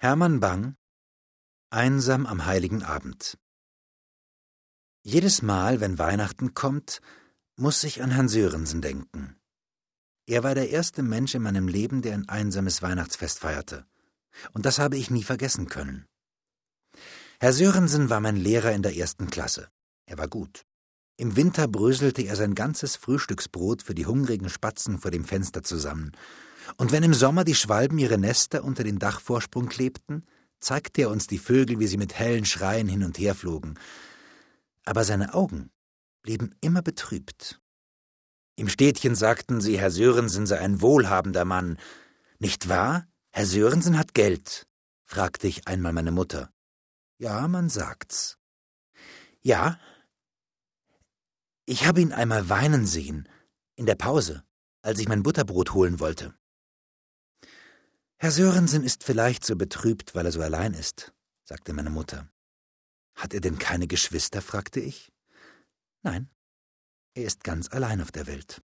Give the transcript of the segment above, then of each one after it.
Hermann Bang, einsam am heiligen Abend. Jedes Mal, wenn Weihnachten kommt, muss ich an Herrn Sörensen denken. Er war der erste Mensch in meinem Leben, der ein einsames Weihnachtsfest feierte. Und das habe ich nie vergessen können. Herr Sörensen war mein Lehrer in der 1. Klasse. Er war gut. Im Winter bröselte er sein ganzes Frühstücksbrot für die hungrigen Spatzen vor dem Fenster zusammen. Und wenn im Sommer die Schwalben ihre Nester unter den Dachvorsprung klebten, zeigte er uns die Vögel, wie sie mit hellen Schreien hin und her flogen. Aber seine Augen blieben immer betrübt. Im Städtchen sagten sie, Herr Sörensen sei ein wohlhabender Mann. »Nicht wahr? Herr Sörensen hat Geld?« fragte ich einmal meine Mutter. »Ja, man sagt's.« »Ja, ich habe ihn einmal weinen sehen, in der Pause, als ich mein Butterbrot holen wollte.« »Herr Sörensen ist vielleicht so betrübt, weil er so allein ist«, sagte meine Mutter. »Hat er denn keine Geschwister?« fragte ich. »Nein, er ist ganz allein auf der Welt.«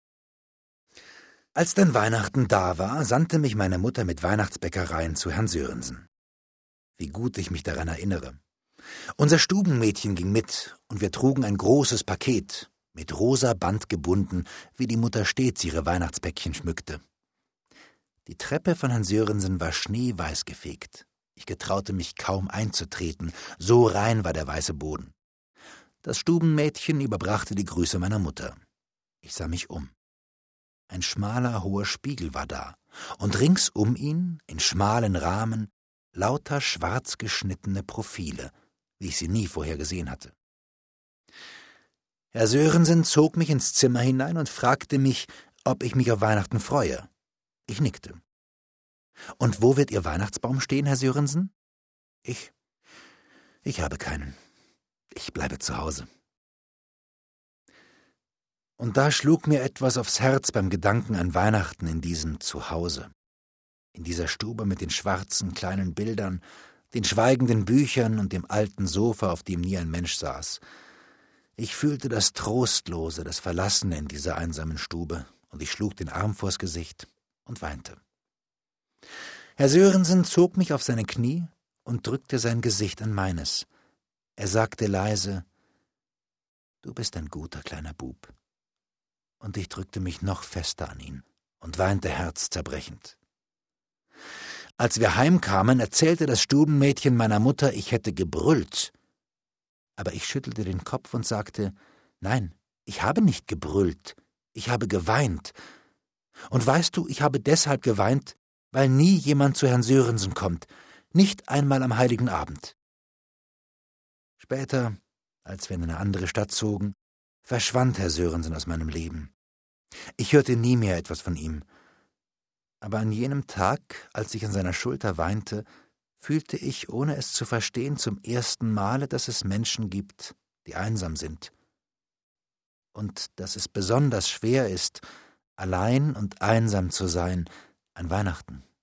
Als dann Weihnachten da war, sandte mich meine Mutter mit Weihnachtsbäckereien zu Herrn Sörensen. Wie gut ich mich daran erinnere. Unser Stubenmädchen ging mit, und wir trugen ein großes Paket, mit rosa Band gebunden, wie die Mutter stets ihre Weihnachtspäckchen schmückte. Die Treppe von Herrn Sörensen war schneeweiß gefegt. Ich getraute mich kaum einzutreten, so rein war der weiße Boden. Das Stubenmädchen überbrachte die Grüße meiner Mutter. Ich sah mich um. Ein schmaler, hoher Spiegel war da, und rings um ihn, in schmalen Rahmen, lauter schwarz geschnittene Profile, wie ich sie nie vorher gesehen hatte. Herr Sörensen zog mich ins Zimmer hinein und fragte mich, ob ich mich auf Weihnachten freue. Ich nickte. »Und wo wird Ihr Weihnachtsbaum stehen, Herr Sörensen?« Ich habe keinen. Ich bleibe zu Hause.« Und da schlug mir etwas aufs Herz beim Gedanken an Weihnachten in diesem Zuhause. In dieser Stube mit den schwarzen kleinen Bildern, den schweigenden Büchern und dem alten Sofa, auf dem nie ein Mensch saß. Ich fühlte das Trostlose, das Verlassene in dieser einsamen Stube, und ich schlug den Arm vors Gesicht und weinte. Herr Sörensen zog mich auf seine Knie und drückte sein Gesicht an meines. Er sagte leise, »Du bist ein guter kleiner Bub.« Und ich drückte mich noch fester an ihn und weinte herzzerbrechend. Als wir heimkamen, erzählte das Stubenmädchen meiner Mutter, ich hätte gebrüllt. Aber ich schüttelte den Kopf und sagte, »Nein, ich habe nicht gebrüllt, ich habe geweint. Und weißt du, ich habe deshalb geweint, weil nie jemand zu Herrn Sörensen kommt, nicht einmal am heiligen Abend.« Später, als wir in eine andere Stadt zogen, verschwand Herr Sörensen aus meinem Leben. Ich hörte nie mehr etwas von ihm. Aber an jenem Tag, als ich an seiner Schulter weinte, fühlte ich, ohne es zu verstehen, zum ersten Male, dass es Menschen gibt, die einsam sind. Und dass es besonders schwer ist, allein und einsam zu sein an Weihnachten.